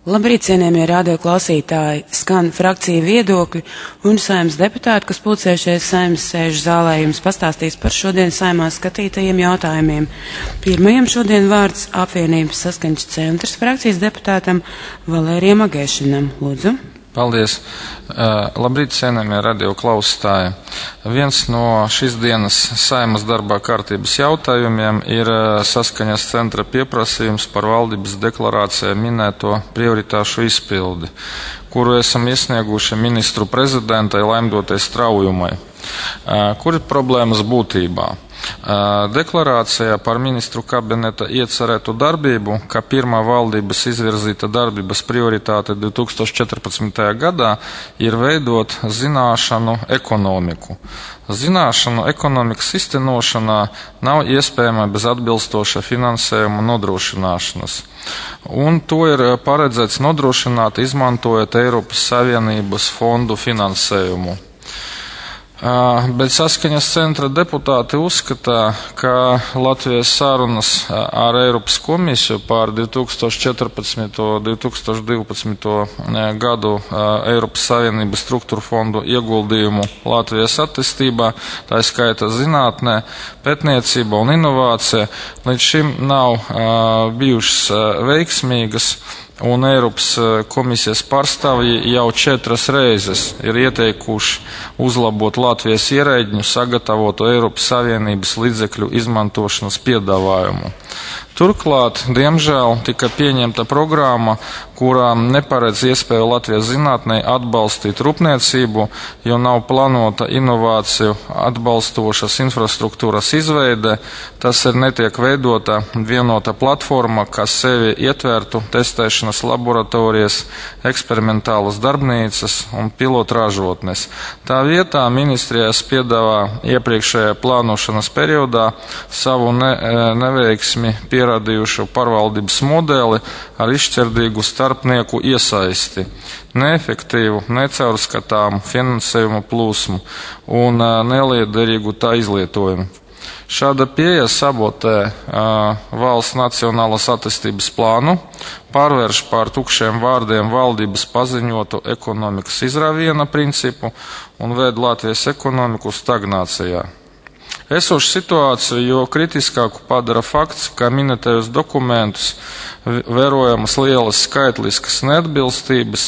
Labrīt, cienījamie radio klausītāji, skan frakcija viedokļi un Saeimas deputāti, kas pulcējušies Saeimas sēžu zālē, jums pastāstīs par šodien Saeimā skatītajiem jautājumiem. Pirmajam šodien vārds apvienības saskaņas centrs frakcijas deputātam Valērijam Agēšinam. Lūdzu. Paldies. Labrīt, cienījamie radio klausītāji. Viens no šīs dienas Saeimas darbā kārtības jautājumiem ir saskaņas centra pieprasījums par valdības deklarācijā minēto prioritāšu izpildi, kuru esam iesnieguši ministru prezidentai Laimdotai Straujumai. Kur ir problēmas būtībā? Deklarācijā par ministru kabineta iecerētu darbību, kā pirmā valdības izvirzīta darbības prioritāte 2014. gadā, ir veidot zināšanu ekonomiku. Zināšanu ekonomikas iztenošanā nav iespējama bez atbilstoša finansējuma nodrošināšanas. Un to ir paredzēts nodrošināt, izmantojot Eiropas Savienības fondu finansējumu. Bet saskaņas centra deputāti uzskatā, ka Latvijas sarunas ar Eiropas komisiju par 2014. un 2012. gadu Eiropas Savienības struktūra fondu ieguldījumu Latvijas attīstībā, tā skaita zinātnē, pētniecība un inovācija, līdz šim nav bijušas veiksmīgas. Un Eiropas komisijas pārstāvji jau 4 reizes ir ieteikuši uzlabot Latvijas ierēģņu sagatavotu Eiropas Savienības līdzekļu izmantošanas piedāvājumu. Turklāt, diemžēl, tika pieņemta programma, kurā neparedz iespēju Latvijas zinātnē atbalstīt rūpniecību, jo nav plānota inovāciju atbalstošas infrastruktūras izveide. Tas ir netiek veidota vienota platforma, kas sevi ietvertu testēšanas laboratorijas, eksperimentālas darbnīcas un pilotražotnes. Tā vietā ministrijas piedāvā iepriekšējā plānošanas periodā savu neveiksmi pierādījušu pārvaldības modeli ar izšķirdīgu starpnieku iesaisti, neefektīvu, necaurskatāmu finansējumu plūsmu un neliederīgu tā izlietojumu. Šāda pieeja sabotē valsts nacionālās attīstības plānu, pārvērš pār tukšiem vārdiem valdības paziņotu ekonomikas izrāviena principu un ved Latvijas ekonomiku stagnācijā. Esošu situāciju, jo kritiskāku padara fakts, ka minētajos dokumentus vērojamas lielas skaitliskas neatbilstības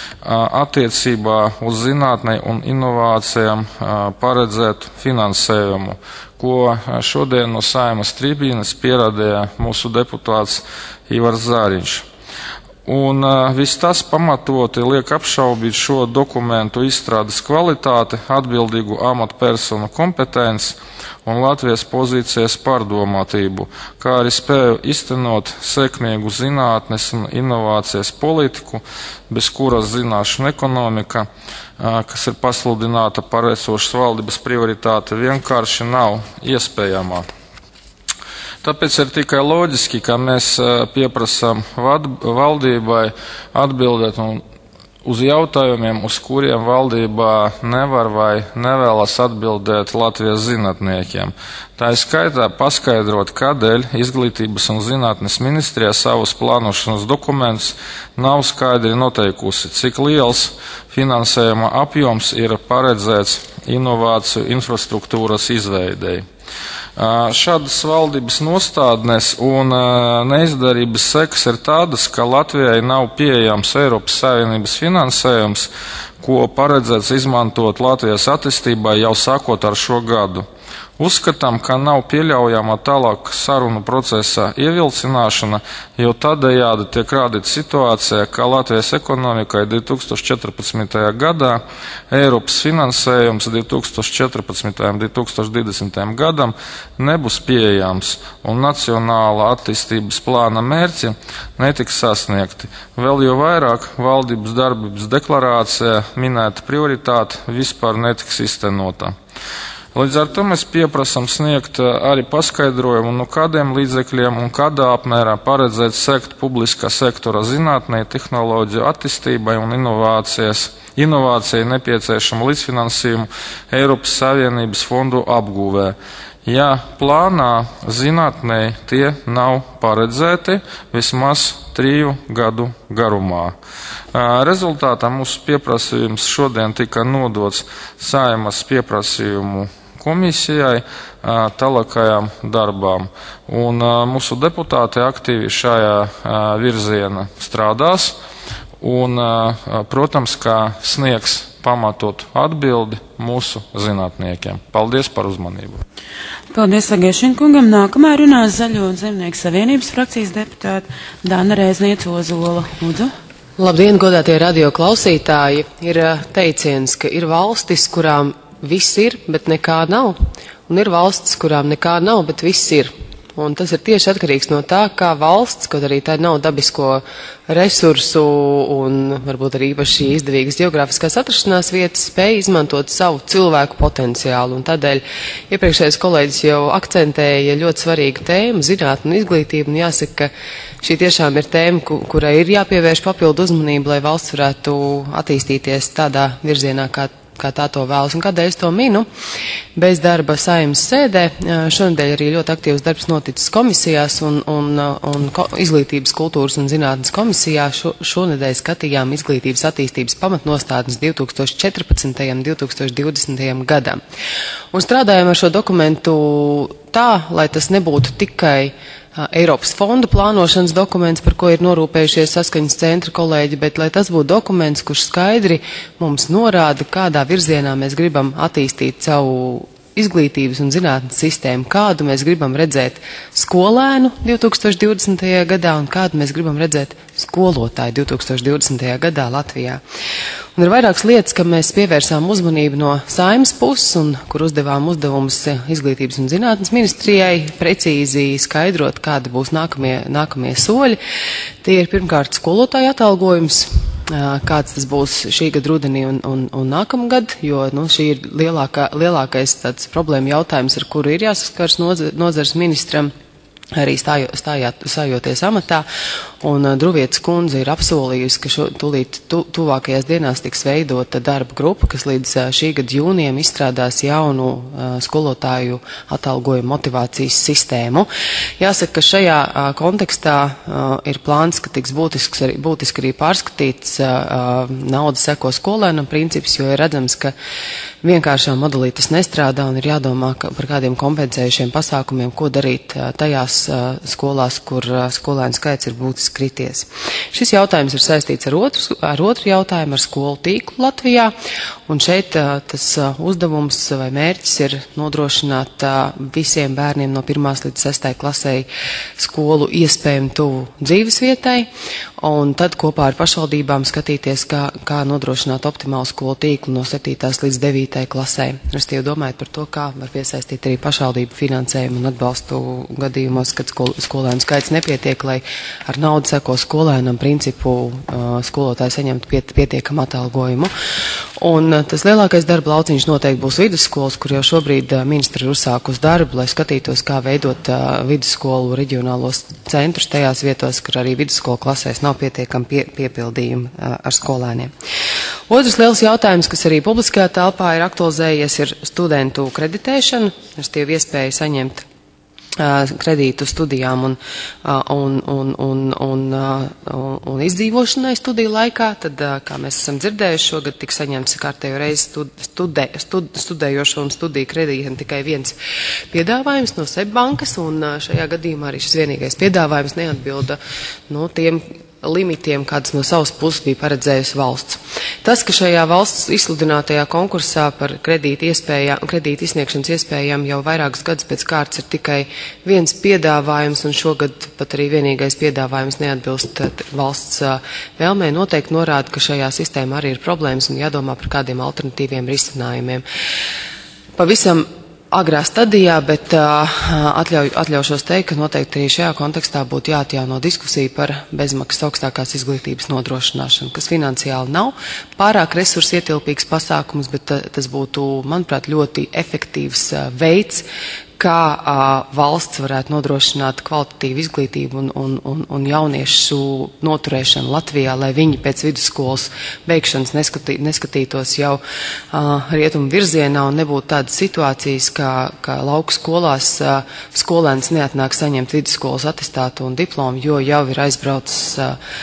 attiecībā uz zinātnei un inovācijām paredzētu finansējumu, ko šodien no Saeimas tribīnes pierādīja mūsu deputāts Ivars Zāriņš. Un viss tas pamatoti liek apšaubīt šo dokumentu izstrādes kvalitāti, atbildīgu amatpersonu kompetenci un Latvijas pozīcijas pārdomātību, kā arī spēju iztenot sekmīgu zinātnes un inovācijas politiku, bez kuras zināšana ekonomika, kas ir pasludināta par esošas valdības prioritāte, vienkārši nav iespējama. Tāpēc ir tikai loģiski, ka mēs pieprasām valdībai atbildēt uz jautājumiem, uz kuriem valdībā nevar vai nevēlas atbildēt Latvijas zinātniekiem. Tā ir skaitā paskaidrot, kādēļ Izglītības un zinātnes ministrijā savus plānošanas dokumentus nav skaidri noteikusi, cik liels finansējuma apjoms ir paredzēts inovāciju infrastruktūras izveidei. Šādas valdības nostādnes un neizdarības sekas ir tādas, ka Latvijai nav pieejams Eiropas Savienības finansējums, ko paredzēts izmantot Latvijas attīstībai jau sākot ar šo gadu. Uzskatām, ka nav pieļaujama tālāk sarunu procesā ievilcināšana, jo tādējādi tiek rādīta situācija, ka Latvijas ekonomikai 2014. gadā Eiropas finansējums 2014. un 2020. gadam nebūs pieejams un nacionāla attīstības plāna mērķi netiks sasniegti. Vēl jo vairāk valdības darbības deklarācijā minēta prioritāte vispār netiks iztenota. Līdz ar to mēs pieprasam sniegt arī paskaidrojumu, no kādiem līdzekļiem un kādā apmērā paredzēt sekt publiskā sektora zinātnē, tehnoloģiju attīstībai un inovācijai nepieciešamu līdzfinansējumu Eiropas Savienības fondu apgūvē. ja plānā zinātnē tie nav paredzēti vismaz 3 gadu garumā. Rezultātā mūsu pieprasījums šodien tika nodots Saeimas pieprasījumu komisijai tālākajām darbām. Un mūsu deputāti aktīvi šajā virzienā strādās un, protams, kā sniegs pamatot atbildi mūsu zinātniekiem. Paldies par uzmanību. Paldies Agešina kungam. Nākamā runās Zaļo un Zemnieku savienības frakcijas deputāta Dana Rēzniece Ozola. Lūdzu. Labdien, godātie radio klausītāji. Ir teiciens, ka ir valstis, kurām viss ir, bet nekā nav. Un ir valstis, kurām nekā nav, bet viss ir. Un tas ir tieši atkarīgs no tā, kā valsts, kaut arī tā nav dabisko resursu un varbūt arī īpaši izdevīgas geogrāfiskās atrašanās vietas, spēja izmantot savu cilvēku potenciālu. Un tādēļ iepriekšējais kolēģis jau akcentēja ļoti svarīgu tēmu, zinātni un izglītību. Un jāsaka, ka šī tiešām ir tēma, kurai ir jāpievērš papildu uzmanību, lai valsts varētu attīstīties tādā virzienā, kā tā to vēlas. Un kādēļ es to minu? Bez darba Saeimas sēdē. Šonedēļ arī ļoti aktīvs darbs noticis komisijās un izglītības, kultūras un zinātnes komisijā. Šonedēļ skatījām izglītības attīstības pamatnostādnes 2014. un 2020. gadam. Un strādājām ar šo dokumentu tā, lai tas nebūtu tikai Eiropas fondu plānošanas dokuments, par ko ir norūpējušies saskaņas centra kolēģi, bet lai tas būtu dokuments, kurš skaidri mums norāda, kādā virzienā mēs gribam attīstīt savu izglītības un zinātnes sistēmu, kādu mēs gribam redzēt skolēnu 2020. gadā un kādu mēs gribam redzēt skolotāju 2020. gadā Latvijā. Un ir vairākas lietas, kam mēs pievērsām uzmanību no Saeimas puses un kur uzdevām uzdevumus izglītības un zinātnes ministrijai precīzi skaidrot, kādi būs nākamie soļi. Tie ir pirmkārt skolotāju atalgojums, kāds tas būs šī gada rudenī un nākamgad, jo šī ir lielākais tāds problēma jautājums, ar kuru ir jāsaskars nozares ministram, arī stājoties amatā. Un Druvietas kundze ir apsolījusi, ka tuvākajās dienās tiks veidota darba grupa, kas līdz šī gada jūnijam izstrādās jaunu skolotāju atalgojumu motivācijas sistēmu. Jāsaka, ka šajā kontekstā ir plāns, ka tiks būtiski arī pārskatīts nauda seko skolēnam princips, jo ir redzams, ka vienkāršā modelī tas nestrādā un ir jādomā par kādiem kompensējušiem pasākumiem, ko darīt tajās skolās, kur skolēnu skaits ir būtiski krities. Šis jautājums ir saistīts ar otru jautājumu, ar skolu tīklu Latvijā, un šeit tas uzdevums vai mērķis ir nodrošināt visiem bērniem no 1. līdz 6. klasei skolu iespējami tuvu dzīvesvietai, un tad kopā ar pašvaldībām skatīties, kā nodrošināt optimālu skolu tīklu no 7. līdz 9. klasē. Restīvi domājot par to, kā var piesaistīt arī pašvaldību finansējumu un atbalstu gadījumos, kad skolēnu skaits nepietiek, lai ar naudu seko skolēnam principu skolotāji saņemt pietiekamu atalgojumu. Un tas lielākais darba lauciņš noteikti būs vidusskolas, kur jau šobrīd ministri ir uzsākusi darbu, lai skatītos, kā veidot vidusskolu reģionālos centrus tajās vietos, kur arī vidusskolu klasēs nav pietiekami piepildījumi ar skolēniem. Otrs liels jautājums, kas arī publiskajā telpā ir aktualizējies, ir studentu kreditēšana, ar stīvu iespēju saņemt kredītu studijām un izdzīvošanai studiju laikā, tad, kā mēs esam dzirdējuši, šogad tiks saņemts kārtējo reizi studējošo un studiju kredītiem tikai viens piedāvājums no SEB bankas, un šajā gadījumā arī šis vienīgais piedāvājums neatbilda tiem limitiem, kādas no savas puses bija paredzējusi valsts. Tas, ka šajā valsts izsludinātajā konkursā par kredīti izsniegšanas iespējām jau vairākus gadus pēc kārtas ir tikai viens piedāvājums, un šogad pat arī vienīgais piedāvājums neatbilst valsts vēlmē, noteikti norāda, ka šajā sistēmā arī ir problēmas un jādomā par kādiem alternatīviem risinājumiem. Pavisam agrā stadijā, bet atļaušos teikt, ka noteikti arī šajā kontekstā būtu jāatjauno diskusija par bezmaksas augstākās izglītības nodrošināšanu, kas finansiāli nav pārāk resursu ietilpīgs pasākums, bet tas būtu, manuprāt, ļoti efektīvs veids, kā valsts varētu nodrošināt kvalitatīvu izglītību un jauniešu noturēšanu Latvijā, lai viņi pēc vidusskolas beigšanas neskatītos jau rietumu virzienā un nebūtu tādas situācijas, kā lauku skolās skolēns neatnāk saņemt vidusskolas atestātu un diplomu, jo jau ir aizbraucis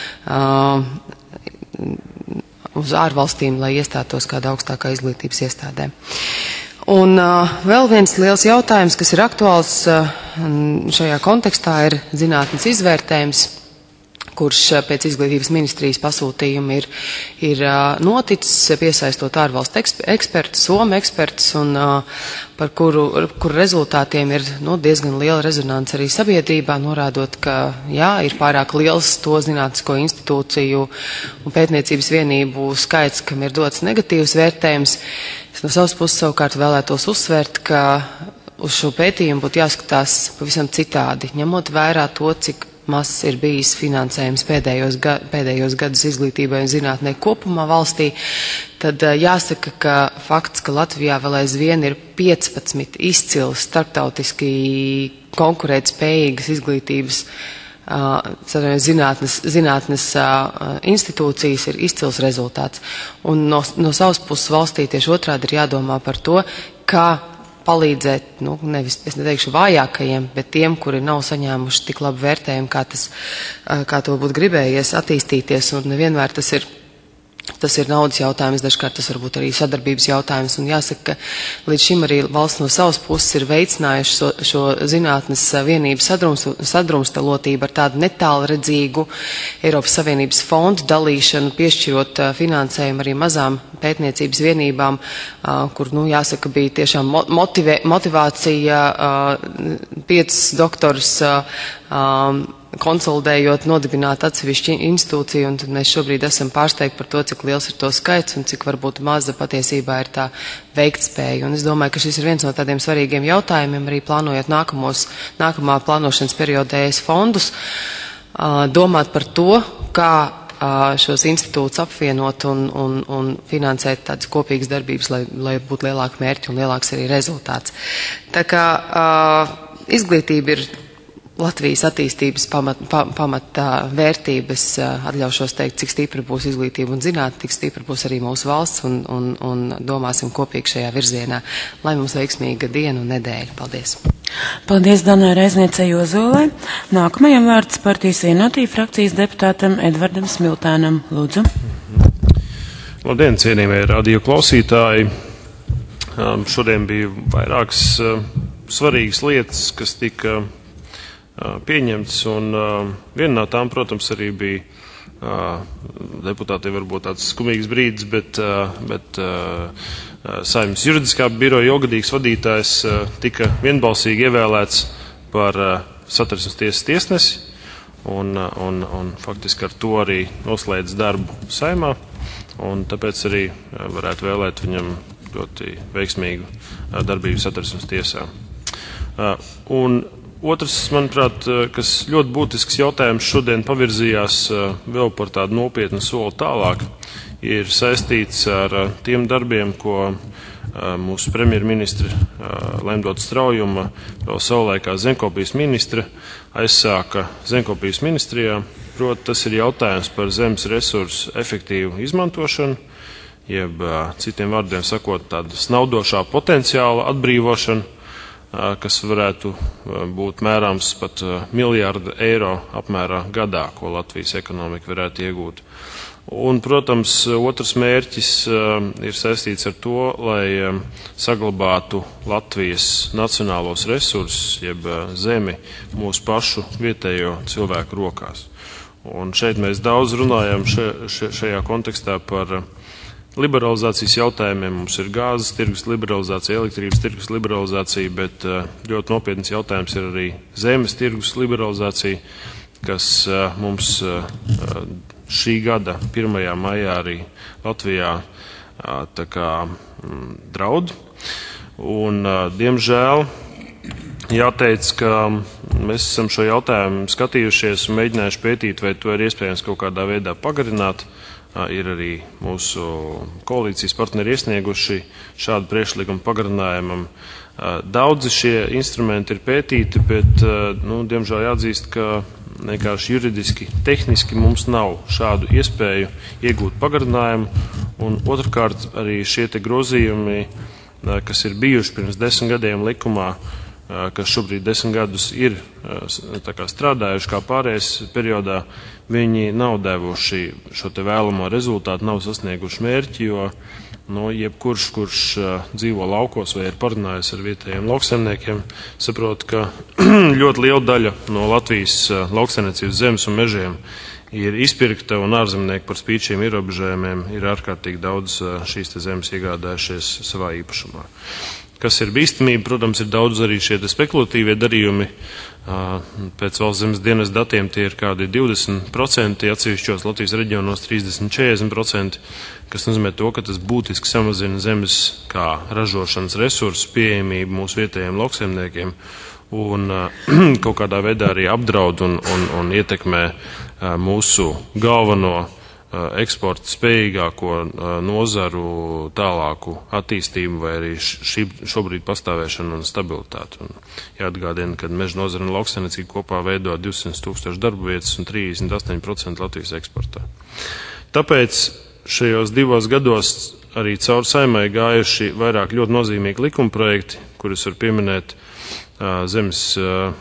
uz ārvalstīm, lai iestātos kādā augstākā izglītības iestādē. Un vēl viens liels jautājums, kas ir aktuāls šajā kontekstā, ir zinātnes izvērtējums, kurš pēc izglītības ministrijas pasūtījuma ir noticis, piesaistot ārvalstu ekspertus, Somu ekspertus, un par kuru rezultātiem ir diezgan liela rezonance arī sabiedrībā, norādot, ka ir pārāk liels to zinātnisko institūciju un pētniecības vienību skaits, kam ir dots negatīvs vērtējums. Es no savas puses savukārt vēlētos uzsvērt, ka uz šo pētījumu būtu jāskatās pavisam citādi, ņemot vērā to, cik mazs ir bijis finansējums pēdējos gadus izglītībai un zinātnē kopumā valstī, tad jāsaka, ka fakts, ka Latvijā vēl aizvien ir 15 izcils starptautiski konkurētspējīgas izglītības zinātnes institūcijas, ir izcils rezultāts. Un no savas puses valstī tieši otrādi ir jādomā par to, kā palīdzēt, nevis, es neteikšu vājākajiem, bet tiem, kuri nav saņēmuši tik labu vērtējumu, kā to būtu gribējies attīstīties, un nevienmēr tas ir naudas jautājums, dažkārt tas varbūt arī sadarbības jautājums, un jāsaka, ka līdz šim arī valsts no savas puses ir veicinājuši šo zinātnes vienību sadrumstalotību ar tādu netālredzīgu Eiropas Savienības fondu dalīšanu, piešķirot finansējumu arī mazām pētniecības vienībām, kur, jāsaka, bija tiešām motivācija 5 doktorus konsolidējot, nodibināt atsevišķu institūciju, un tad mēs šobrīd esam pārsteigti par to, cik liels ir to skaits un cik varbūt maza patiesībā ir tā veiktspēja. Un es domāju, ka šis ir viens no tādiem svarīgiem jautājumiem, arī plānojot nākamā plānošanas perioda ES fondus, domāt par to, kā šos institūtus apvienot un finansēt tādas kopīgas darbības, lai būtu lielāka mērķi un lielāks arī rezultāts. Tā kā izglītība ir Latvijas attīstības pamatā vērtības, atļaušos teikt, cik stipra būs izglītība un zinātne, tik stipra būs arī mūsu valsts un domāsim kopīgi šajā virzienā. Lai mums veiksmīga diena un nedēļa. Paldies! Paldies Danai Reizniecei Ozolai. Nākamajam vārds partijas Vienotība frakcijas deputātam Edvardam Smiltēnam. Lūdzu. Labdien, cienījamie radio klausītāji! Šodien bija vairākas svarīgas lietas, kas tika pieņemts, un viena no tām, protams, arī bija deputātiem varbūt tāds skumīgs brīdis, bet Saeimas juridiskā biroja ilgadīgs vadītājs tika vienbalsīgi ievēlēts par Satversmes tiesas tiesnesi, un faktiski ar to arī noslēdz darbu Saeimā, un tāpēc arī varētu vēlēt viņam ļoti veiksmīgu darbību Satversmes tiesā. Un otrs, manuprāt, kas ļoti būtisks jautājums šodien pavirzījās vēl par tādu nopietnu soli tālāk, ir saistīts ar tiem darbiem, ko mūsu premjerministra Lemdota Straujuma vēl savulaikā zemkopības ministra aizsāka zemkopības ministrijā. Proti, tas ir jautājums par zemes resursu efektīvu izmantošanu, jeb citiem vārdiem sakot, tāda snaudošā potenciāla atbrīvošana, kas varētu būt mērāms pat miljārdu eiro apmērā gadā, ko Latvijas ekonomika varētu iegūt. Un, protams, otrs mērķis ir saistīts ar to, lai saglabātu Latvijas nacionālos resursus, jeb zemi, mūsu pašu vietējo cilvēku rokās. Un šeit mēs daudz runājam šajā kontekstā par liberalizācijas jautājumiem. Mums ir gāzes tirgus liberalizācija, elektrības tirgus liberalizācija, bet ļoti nopietns jautājums ir arī zemes tirgus liberalizācija, kas mums šī gada 1. maijā arī Latvijā tā kā draud. Un, diemžēl, jāteic, ka mēs esam šo jautājumu skatījušies un mēģinājuši pētīt, vai to ir iespējams kaut kādā veidā pagarināt, ir arī mūsu koalīcijas partneri iesnieguši šādu priekšlikumu pagarinājumam. Daudzi šie instrumenti ir pētīti, bet, diemžēl jāatzīst, ka vienkārši juridiski, tehniski mums nav šādu iespēju iegūt pagarinājumu, un otrkārt arī šie te grozījumi, kas ir bijuši pirms 10 gadiem likumā, kas šobrīd 10 gadus ir strādājuši kā pārējais periodā, viņi nav devuši šo te vēlamo rezultātu, nav sasnieguši mērķi, jo jebkurš, kurš dzīvo laukos vai ir parunājis ar vietējiem lauksaimniekiem, saprot, ka ļoti liela daļa no Latvijas lauksaimniecības zemes un mežiem ir izpirkta, un ārzemnieki par spīti šiem ierobežojumiem ir ārkārtīgi daudz šīs te zemes iegādājušies savā īpašumā. Kas ir bīstamība, protams, ir daudz arī šie spekulatīvie darījumi. Pēc valsts zemes dienas datiem tie ir kādi 20%, atsevišķos Latvijas reģionos 30–40%, kas nozīmē to, ka tas būtiski samazina zemes kā ražošanas resursu pieejamību mūsu vietējiem lauksaimniekiem un kaut kādā veidā arī apdraud un ietekmē mūsu galveno eksporta spējīgāko nozaru tālāku attīstību vai arī šobrīd pastāvēšanu un stabilitāti. Un jāatgādina, ka meža nozara un lauksaimniecība kopā veido 200,000 darba vietas un 38% Latvijas eksportā. Tāpēc šajos 2 gados arī caur Saeimai gājuši vairāk ļoti nozīmīgi likumprojekti, kurus var pieminēt zemes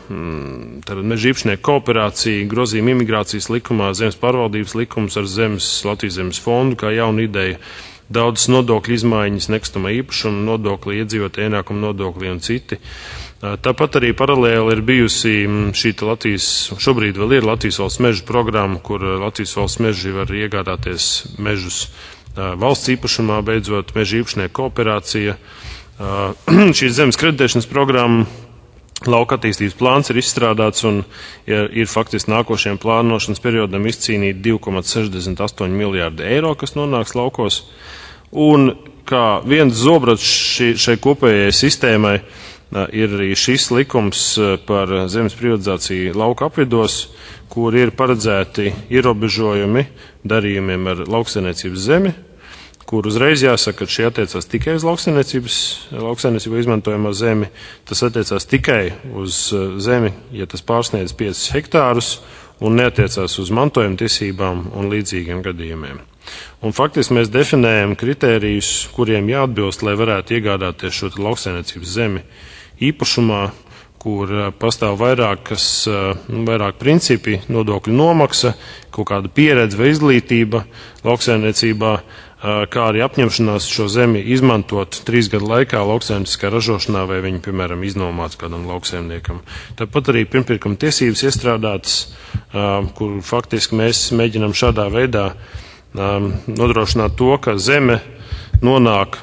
meža īpašnieku kooperācija, grozījuma imigrācijas likumā, zemes pārvaldības likums ar Latvijas zemes fondu kā jaunu ideju, daudzas nodokļu izmaiņas, nekustamā īpašuma nodokli, iedzīvotāju ienākumu nodokli un citi. Tāpat arī paralēli ir bijusi šī šobrīd vēl ir Latvijas valsts meža programma, kur Latvijas valsts meži var iegādāties mežus valsts īpašumā, beidzot meža īpašnieku kooperācija. Šīs zemes kreditēšanas programma, lauka attīstības plāns ir izstrādāts un ir faktiski nākošajam plānošanas periodam izcīnīt 2,68 miljārdi eiro, kas nonāks laukos. Un kā viens zobrats šai kopējai sistēmai ir arī šis likums par zemes privatizāciju lauka apvidos, kur ir paredzēti ierobežojumi darījumiem ar lauksaimniecības zemi, kur uzreiz jāsaka, ka šie attiecās tikai uz lauksaimniecībā izmantojamo zemi. Tas attiecās tikai uz zemi, ja tas pārsniedz 5 hektārus, un neatiecās uz mantojuma tiesībām un līdzīgiem gadījumiem. Un faktiski mēs definējam kritērijus, kuriem jāatbilst, lai varētu iegādāties šo lauksaimniecības zemi īpašumā, kur pastāv vairāk principi, nodokļu nomaksa, kaut kāda pieredze vai izglītība lauksaimniecībā, kā arī apņemšanās šo zemi izmantot 3 gadu laikā lauksaimnieciskā ražošanā vai viņu, piemēram, iznomāts kādam lauksaimniekam. Tāpat arī pirmpirkuma tiesības iestrādātas, kur faktiski mēs mēģinam šādā veidā nodrošināt to, ka zeme nonāk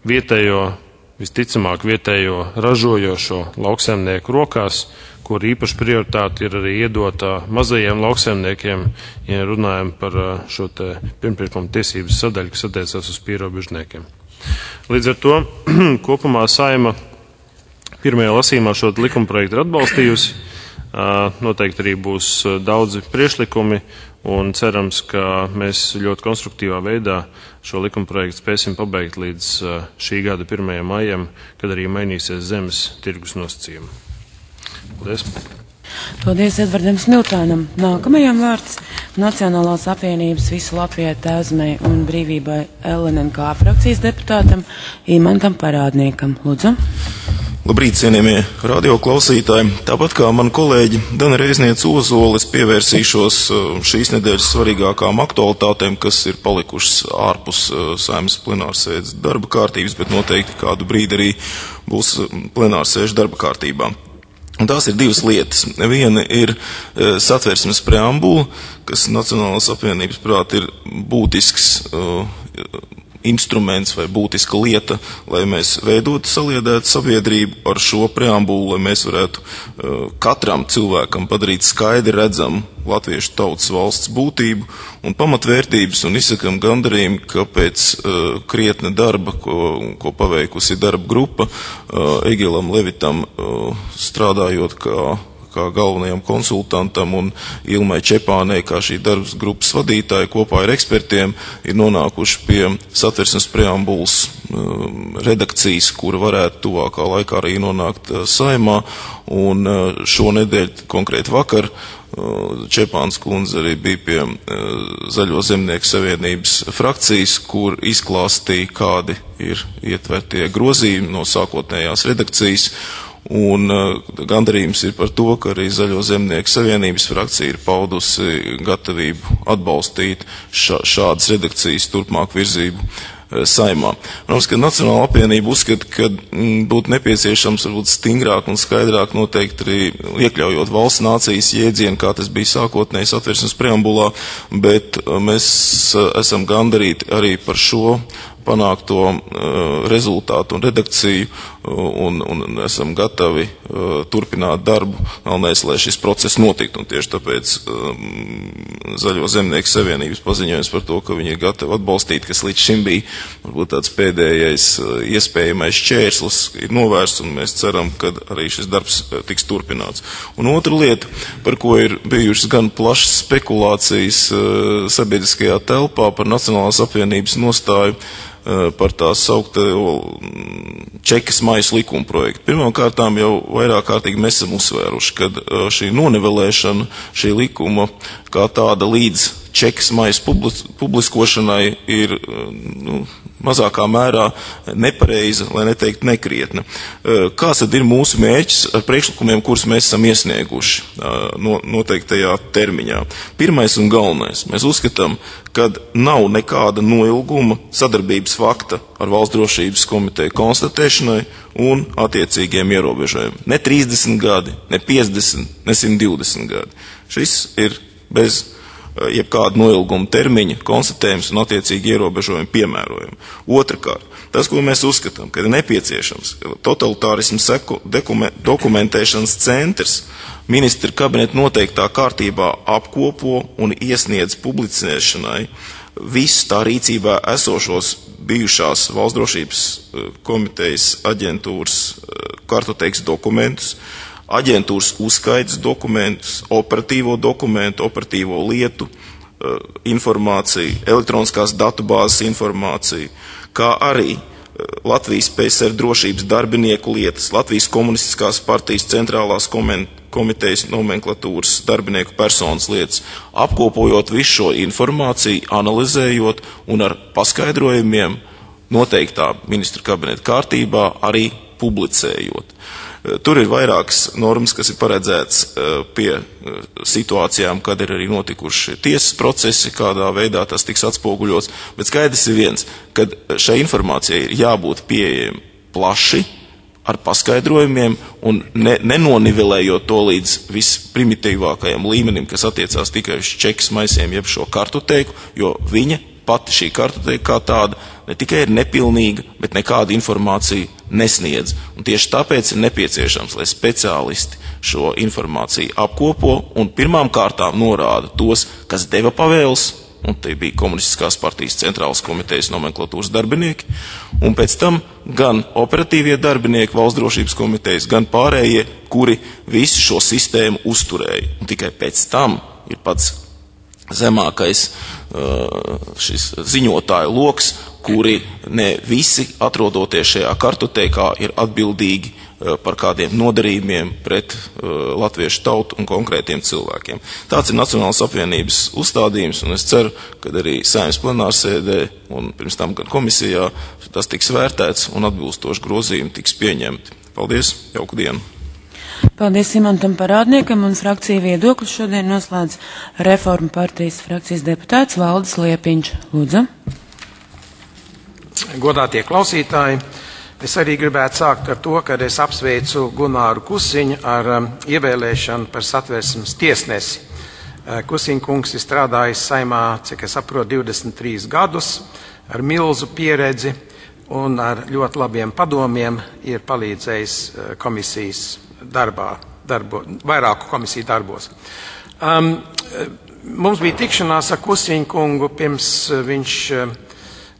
visticamāk vietējo ražojošo lauksaimnieku rokās, kur īpaši prioritāte ir arī iedota mazajiem lauksaimniekiem, ja runājam par šo te pirmpirkuma tiesības sadaļu, kas attiecās uz pierobežniekiem. Līdz ar to kopumā Saeima pirmajā lasījumā šo likumprojektu ir atbalstījusi. Noteikti arī būs daudzi priekšlikumi un cerams, ka mēs ļoti konstruktīvā veidā šo likumprojektu spēsim pabeigt līdz šī gada 1. maijam, kad arī mainīsies zemes tirgus nosacījumi. Paldies. Paldies Edvardam Smiltānam. Nākamajam vārds Nacionālās apvienības Visu Latvijai Tēzmei un brīvībai LNNK frakcijas deputātam Imantam Parādniekam. Lūdzu. Labrīt, cienījamie radioklausītāji. Tāpat kā man kolēģi Dana Reizniece Ozoles, pievērsīšos šīs nedēļas svarīgākām aktualitātēm, kas ir palikušas ārpus Saeimas plenārsēdes darba kārtības, bet noteikti kādu brīdi arī būs plenārsēžu darba kārtībā. Un tās ir 2 lietas. Viena ir satversmes preambula, kas Nacionālās apvienības prāt ir būtisks instruments vai būtiska lieta, lai mēs veidotu saliedētu sabiedrību ar šo preambulu, lai mēs varētu katram cilvēkam padarīt skaidri redzamu latviešu tautas valsts būtību un pamatvērtības un izsakam gandarījumu, ka pēc krietna darba, ko paveikusi darba grupa, Egilam Levitam strādājot kā kā galvenajam konsultantam un Ilmai Čepānei, kā šī darbs grupas vadītāja kopā ar ekspertiem, ir nonākuši pie Satversmes preambulas redakcijas, kura varētu tuvākā laikā arī nonākt Saeimā, un šonedēļ, konkrēti vakar, Čepāns kundze arī bija pie Zaļo zemnieku savienības frakcijas, kur izklāstīja, kādi ir ietvertie grozījumi no sākotnējās redakcijas, un gandarījums ir par to, ka arī Zaļo zemnieku savienības frakcija ir paudusi gatavību atbalstīt šādas redakcijas turpmāk virzību Saeimā. Protams, ka Nacionāla apvienība uzskata, ka būtu nepieciešams varbūt stingrāk un skaidrāk noteikti arī iekļaujot valsts nācijas jēdzienu, kā tas bija sākotnēji Satversmes preambulā, bet mēs esam gandarīti arī par šo panākto rezultātu un redakciju un esam gatavi turpināt darbu, galvenais, lai šis process notiktu. Un tieši tāpēc Zaļo zemnieku savienības paziņojums par to, ka viņi ir gatavi atbalstīt, kas līdz šim bija varbūt tāds pēdējais iespējamais šķērslis, ir novērsts, un mēs ceram, ka arī šis darbs tiks turpināts. Un otra lieta, par ko ir bijušas gan plašas spekulācijas sabiedriskajā telpā par Nacionālās apvienības nostāju, par tās sauktajo čekas maisa likuma projektu. Pirmkārtām jau vairāk kārtīgi mēs esam uzsvēruši, ka šī nonivelēšana, šī likuma kā tāda līdz čekas maisa publiskošanai ir mazākā mērā nepareiza, lai neteikt nekrietna. Kāds tad ir mūsu mērķis ar priekšlikumiem, kurus mēs esam iesnieguši noteiktajā termiņā? Pirmais un galvenais. Mēs uzskatām, ka nav nekāda noilguma sadarbības fakta ar Valsts drošības komiteju konstatēšanai un attiecīgiem ierobežojumiem. Ne 30 gadi, ne 50, ne 120 gadi. Šis ir bez jebkāda noilguma termiņa konstatējums un attiecīgi ierobežojumi piemērojumi. Otrakārt, tas, ko mēs uzskatām, ka ir nepieciešams, totalitārismu seku dokumentēšanas centrs ministra kabineta noteiktā kārtībā apkopo un iesniedz publicēšanai visus tā rīcībā esošos bijušās Valsts drošības komitejas aģentūras kartoteikas dokumentus, aģentūras uzskaitas dokumentus, operatīvo dokumentu, operatīvo lietu informāciju, elektroniskās datubāzes informāciju, kā arī Latvijas PSR drošības darbinieku lietas, Latvijas komunistiskās partijas centrālās komitejas nomenklatūras darbinieku personas lietas, apkopojot visu šo informāciju, analizējot un ar paskaidrojumiem noteiktā ministra kabineta kārtībā arī publicējot. Tur ir vairākas normas, kas ir paredzētas pie situācijām, kad ir arī notikuši tiesas procesi, kādā veidā tas tiks atspoguļots, bet skaidrs ir viens, ka šai informācijai ir jābūt pieejami plaši, ar paskaidrojumiem un nenonivelējot to līdz visprimitīvākajam līmenim, kas attiecās tikai uz čekas maisiem, jeb šo kartoteiku, jo viņa pati šī kartoteika kā tāda ne tikai ir nepilnīga, bet nekādu informāciju nesniedz. Un tieši tāpēc ir nepieciešams, lai speciālisti šo informāciju apkopo un pirmām kārtām norāda tos, kas deva pavēles, un te bija komunistiskās partijas centrālas komitejas nomenklatūras darbinieki, un pēc tam gan operatīvie darbinieki Valsts drošības komitejas, gan pārējie, kuri visu šo sistēmu uzturēja. Un tikai pēc tam ir pats zemākais šis ziņotāju loks, kuri ne visi atrodoties šajā kartoteikā ir atbildīgi par kādiem nodarījumiem pret latviešu tautu un konkrētiem cilvēkiem. Tāds ir Nacionālas apvienības uzstādījums, un es ceru, ka arī Saeimas plenārsēdē un pirms tam gan komisijā tas tiks vērtēts un atbilstoši grozījumi tiks pieņemti. Paldies, jauku dienu! Paldies Simantam Parādniekam, un frakcija viedokļu šodien noslēdz Reformu partijas frakcijas deputāts Valdis Liepiņš. Lūdzu. Godātie klausītāji, es arī gribētu sākt ar to, kad es apsveicu Gunāru Kusiņu ar ievēlēšanu par Satversmes tiesnesi. Kusiņa kungs ir strādājis Saeimā, cik es saprotu, 23 gadus, ar milzu pieredzi un ar ļoti labiem padomiem ir palīdzējis komisijas vairāku komisiju darbos. Mums bija tikšanās ar Kusiņu kungu, pirms viņš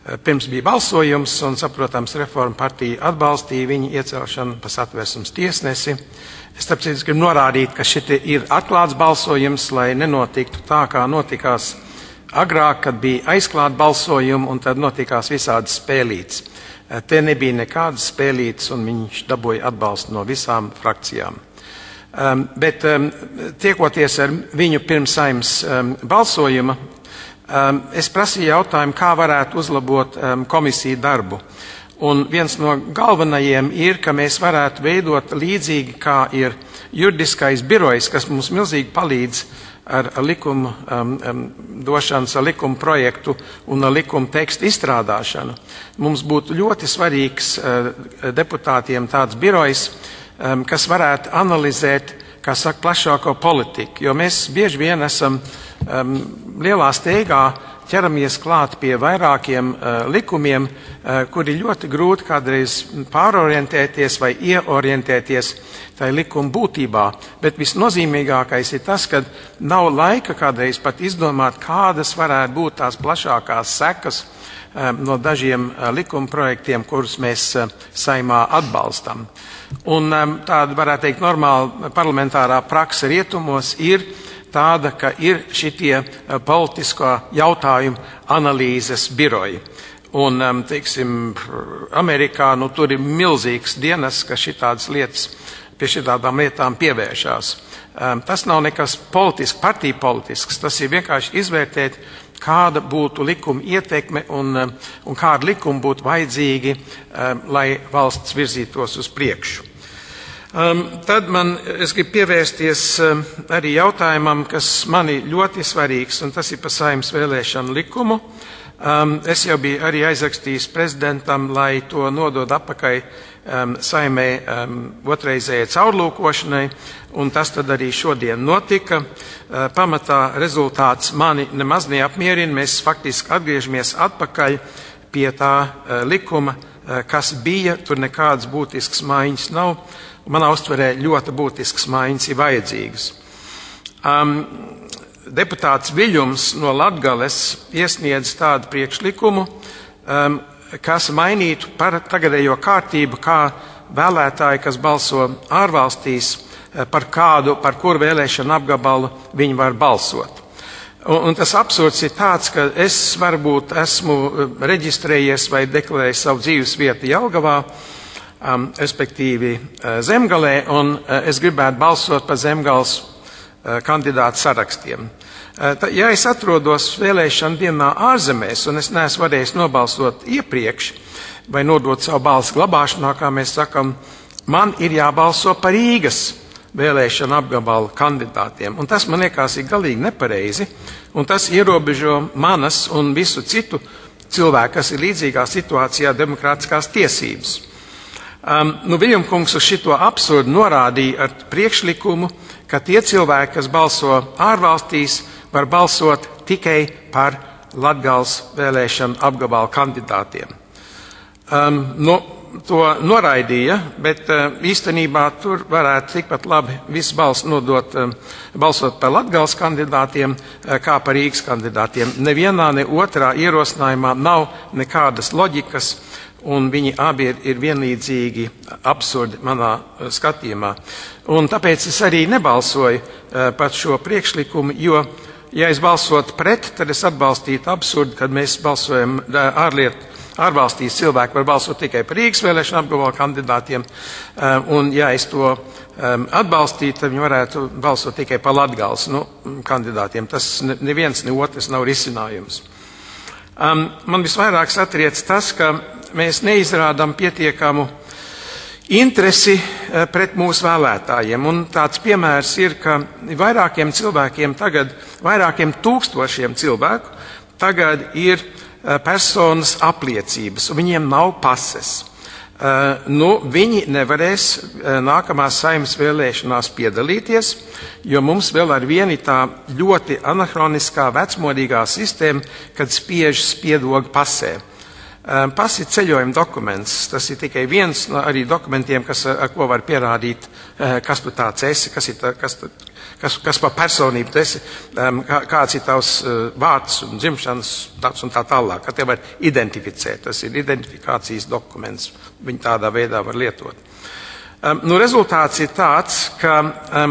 Pirms bija balsojums, un, saprotams, Reforma partija atbalstīja viņa iecelšanu par Satversmes tiesnesi. Es tāpēc gribu norādīt, ka šit ir atklāts balsojums, lai nenotiktu tā, kā notikās agrāk, kad bija aizklāt balsojumu, un tad notikās visādas spēlītes. Te nebija nekādas spēlītes, un viņš dabūja atbalstu no visām frakcijām. Bet tiekoties ar viņu pirms Saeimas balsojuma, es prasīju jautājumu, kā varētu uzlabot komisiju darbu. Un viens no galvenajiem ir, ka mēs varētu veidot līdzīgi, kā ir juridiskais birojs, kas mums milzīgi palīdz ar likumu došanas, ar likumu projektu un ar likumu tekstu izstrādāšanu. Mums būtu ļoti svarīgs deputātiem tāds birojs, kas varētu analizēt, kā saka, plašāko politiku, jo mēs bieži vien esam lielā steigā ķeramies klāt pie vairākiem likumiem, kuri ļoti grūti kādreiz pārorientēties vai ieorientēties tai likuma būtībā. Bet visnozīmīgākais ir tas, ka nav laika kādreiz pat izdomāt, kādas varētu būt tās plašākās sekas no dažiem likuma projektiem, kurus mēs Saeimā atbalstam. Un tāda, varētu teikt, normāla parlamentārā praksa rietumos ir tāda, ka ir šitie politisko jautājumu analīzes biroji. Un, teiksim, Amerikā, tur ir milzīgs dienas, ka pie šitādām lietām pievēršās. Tas nav nekas partija politisks, tas ir vienkārši izvērtēt, kāda būtu likuma ietekme un kāda likuma būtu vajadzīgi, lai valsts virzītos uz priekšu. Tad es gribu pievērsties arī jautājumam, kas mani ļoti svarīgs, un tas ir par Saeimas vēlēšanu likumu. Es jau biju arī aizrakstījis prezidentam, lai to nodod atpakaļ Saeimai otrreizējai caurlūkošanai, un tas tad arī šodien notika. Pamatā rezultāts mani nemaz neapmierina, mēs faktiski atgriežamies atpakaļ pie tā likuma, kas bija, tur nekādas būtiskas maiņas nav. Manā uztverē ļoti būtisks maiņas ir vajadzīgas. Deputāts Viļums no Latgales iesniedz tādu priekšlikumu, kas mainītu par tagadējo kārtību, kā vēlētāji, kas balso ārvalstīs, par kuru vēlēšanu apgabalu viņi var balsot. Un tas absurds ir tāds, ka es varbūt esmu reģistrējies vai deklarējis savu dzīves vietu Jelgavā, respektīvi Zemgalē, un es gribētu balsot par Zemgales kandidātu sarakstiem. Ja es atrodos vēlēšanu dienā ārzemēs, un es neesmu varējis nobalsot iepriekš, vai nodot savu balsu glabāšanā, kā mēs sakam, man ir jābalso par Rīgas vēlēšanu apgabalu kandidātiem. Un tas man liekas ir galīgi nepareizi, un tas ierobežo manas un visu citu cilvēku, kas ir līdzīgā situācijā, demokrātiskās tiesības. Viļumkungs uz šito absurdu norādīja ar priekšlikumu, ka tie cilvēki, kas balso ārvalstīs, var balsot tikai par Latgales vēlēšanu apgabalu kandidātiem. To noraidīja, bet īstenībā tur varētu tikpat labi visu balsu nodot balsot par Latgales kandidātiem, kā par Rīgas kandidātiem. Nevienā, ne otrā ierosinājumā nav nekādas loģikas, un viņi abi ir vienlīdzīgi absurdi manā skatījumā. Un tāpēc es arī nebalsoju par šo priekšlikumu, jo, ja es balsotu pret, tad es atbalstītu absurdu, kad mēs balsojam ārvalstīs cilvēki var balsot tikai par Rīgas vēlēšanu apgabalu kandidātiem, un ja es to atbalstītu, tad viņi varētu balsot tikai par Latgales kandidātiem. Tas neviens, ne otrs nav risinājums. Man visvairāk satriec tas, ka mēs neizrādām pietiekamu interesi pret mūsu vēlētājiem. Un tāds piemērs ir, ka vairākiem cilvēkiem tagad, vairākiem tūkstošiem cilvēku tagad ir personas apliecības, un viņiem nav pases. Viņi nevarēs nākamās Saeimas vēlēšanās piedalīties, jo mums vēl ar vienu tā ļoti anahroniskā, vecmodīgā sistēma, kad spiež spiedogu pasē. Pas ir ceļojuma dokuments, tas ir tikai viens no arī dokumentiem, ar ko var pierādīt, kas tu tāds esi, kas par personību tu esi, kāds ir tavs vārds un dzimšanas tāds un tā tālāk, ka te var identificēt. Tas ir identifikācijas dokuments. Viņi tādā veidā var lietot. Rezultāts ir tāds, ka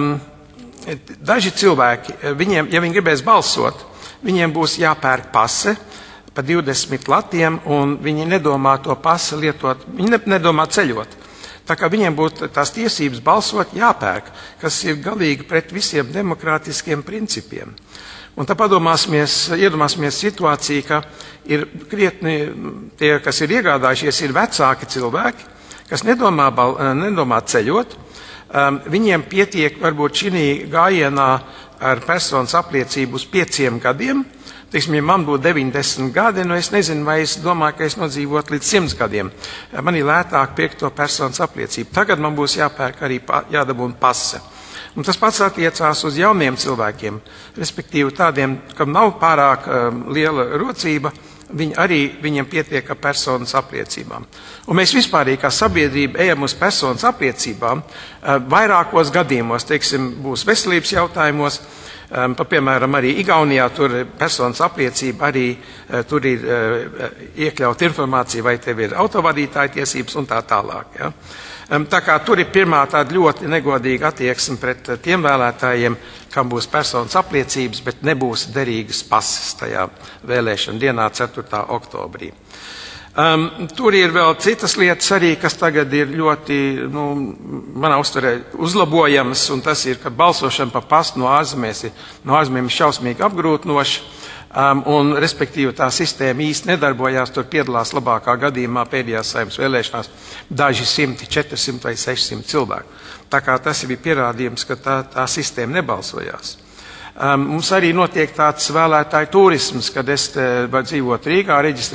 daži cilvēki, viņiem, ja viņi gribēs balsot, viņiem būs jāpērk pase pa 20 latiem, un viņi nedomā to pasi lietot, viņi nedomā ceļot. Tā kā viņiem būtu tās tiesības balsot jāpērk, kas ir galīgi pret visiem demokrātiskiem principiem. Un tā iedomāsimies situāciju, ka ir krietni tie, kas ir iegādājušies, ir vecāki cilvēki, kas nedomā ceļot. Viņiem pietiek varbūt šī gājienā ar personas apliecību uz 5 gadiem. Teiksim, ja man būtu 90 gadi, es nezinu, vai es domāju, ka es nodzīvotu līdz 100 gadiem. Man ir lētāk pirkt to personas apliecību. Tagad man būs jāpērk arī jādabūna pase. Un tas pats attiecās uz jauniem cilvēkiem, respektīvi tādiem, kam nav pārāk liela rocība, viņiem pietiek ar personas apliecībām. Un mēs vispārīgi kā sabiedrība ejam uz personas apliecībām vairākos gadījumos, teiksim, būs veselības jautājumos, piemēram, arī Igaunijā tur personas apliecība, arī tur ir iekļaut informācija, vai tev ir autovadītāja tiesības un tā tālāk. Ja? Tā kā tur ir pirmā tāda ļoti negodīga attieksme pret tiem vēlētājiem, kam būs personas apliecības, bet nebūs derīgas pases tajā vēlēšana dienā 4. oktobrī. Tur ir vēl citas lietas arī, kas tagad ir ļoti, manā uztverē uzlabojamas, un tas ir, ka balsošana pa pastu no ārzemēm ir šausmīgi apgrūtinoša, un respektīvi tā sistēma īsti nedarbojās, tur piedalās labākā gadījumā pēdējās Saeimas vēlēšanās daži 100, 400 vai 600 cilvēku. Tā kā tas bija pierādījums, ka tā sistēma nebalsojās. Mums arī notiek tāds vēlētāju turisms, kad es varu dzīvot Rīgā,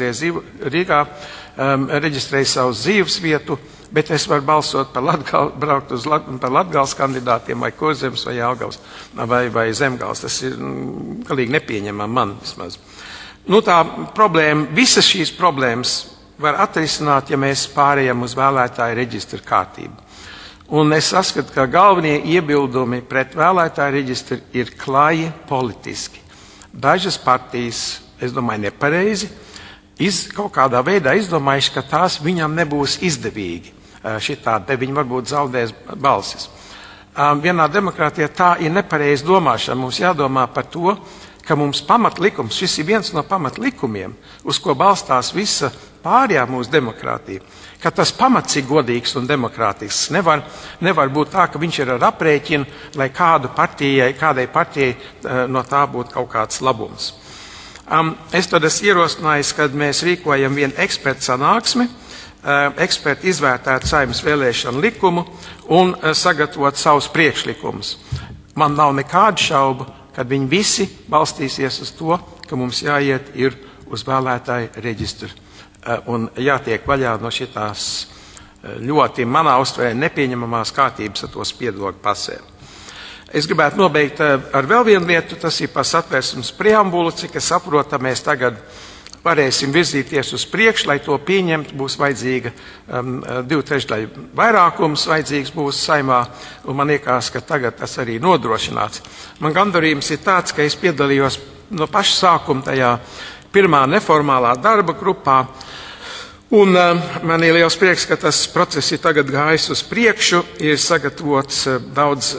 reģistrēju savu dzīves vietu, bet es varu balsot braukt par Latgales kandidātiem vai Kurzemes vai Jelgavas vai Zemgales. Tas ir galīgi nepieņemami man vismaz. Tā problēma, visas šīs problēmas var atrisināt, ja mēs pārējām uz vēlētāju reģistra kārtību. Un es saskatu, ka galvenie iebildumi pret vēlētāju reģistru ir klāji politiski. Dažas partijas, es domāju, nepareizi, kaut kādā veidā izdomājuši, ka tās viņam nebūs izdevīgi. Šitādi, viņi varbūt zaudēs balsis. Vienā demokrātijā tā ir nepareiza domāšana. Mums jādomā par to, ka mums pamatlikums, šis ir viens no pamatlikumiem, uz ko balstās visa pārējā mūsu demokrātija. Ka tas pamats ir godīgs un demokrātisks. Nevar būt tā, ka viņš ir ar aprēķinu, lai kādai partijai no tā būtu kaut kāds labums. Es tad esmu ierosinājis, kad mēs rīkojam vienu ekspertu sanāksmi, eksperti izvērtēt Saeimas vēlēšanu likumu un sagatavot savus priekšlikumus. Man nav nekādu šaubu, kad viņi visi balstīsies uz to, ka mums jāiet ir uz vēlētāju reģistru. Un jātiek vaļā no šitās ļoti manā uztverē nepieņemamās kārtības ar to spiedogļu pasēm. Es gribētu nobeigt ar vēl vienu lietu, tas ir par Satversmes preambulu, cik es saprotu, mēs tagad varēsim virzīties uz priekšu, lai to pieņemt, būs vajadzīga 2/3 vairākums, vajadzīgs būs Saeimā, un man liekas, ka tagad tas arī nodrošināts. Man gandarījums ir tāds, ka es piedalījos no paša sākuma tajā pirmā neformālā darba grupā, un man ir liels prieks, ka tas process ir tagad gājis uz priekšu, ir sagatavots daudz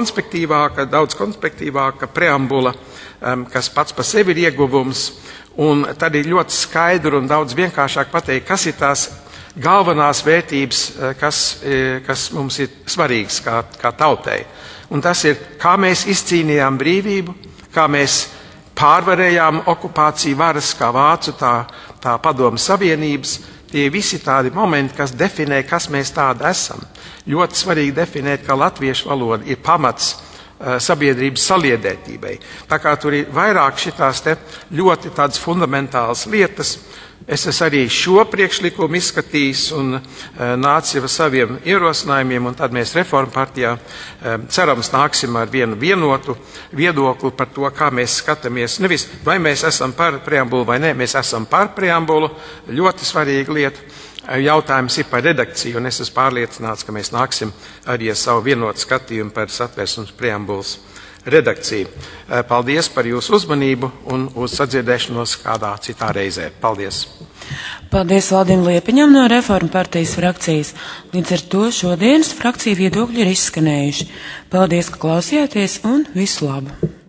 konspektīvāka preambula, kas pats par sevi ir ieguvums, un tad ir ļoti skaidri un daudz vienkāršāk pateikt, kas ir tās galvenās vērtības, kas mums ir svarīgas kā tautai. Un tas ir, kā mēs izcīnījām brīvību, kā mēs pārvarējām okupāciju varas, kā Vācu, tā Padomu Savienības. Tie visi tādi momenti, kas definē, kas mēs tādi esam. Ļoti svarīgi definēt, ka latviešu valoda ir pamats sabiedrības saliedētībai. Tā kā tur ir vairāk šitās te ļoti tādas fundamentālas lietas. Es esmu arī šo priekšlikumu izskatījis un nācis ar saviem ierosinājumiem, un tad mēs Reformu partijā cerams nāksim ar vienu vienotu viedokli par to, kā mēs skatāmies. Nevis, vai mēs esam par preambulu vai nē, mēs esam par preambulu, ļoti svarīga lieta. Jautājums ir par redakciju, un es esmu pārliecināts, ka mēs nāksim arī ar savu vienotu skatījumu par Satversmes preambulas redakciju. Paldies par jūsu uzmanību un uz sadzirdēšanos kādā citā reizē. Paldies! Paldies Valdim Liepiņam no Reformu partijas frakcijas. Līdz ar to šodienas frakciju viedokļi ir izskanējuši. Paldies, ka klausījāties un visu labu!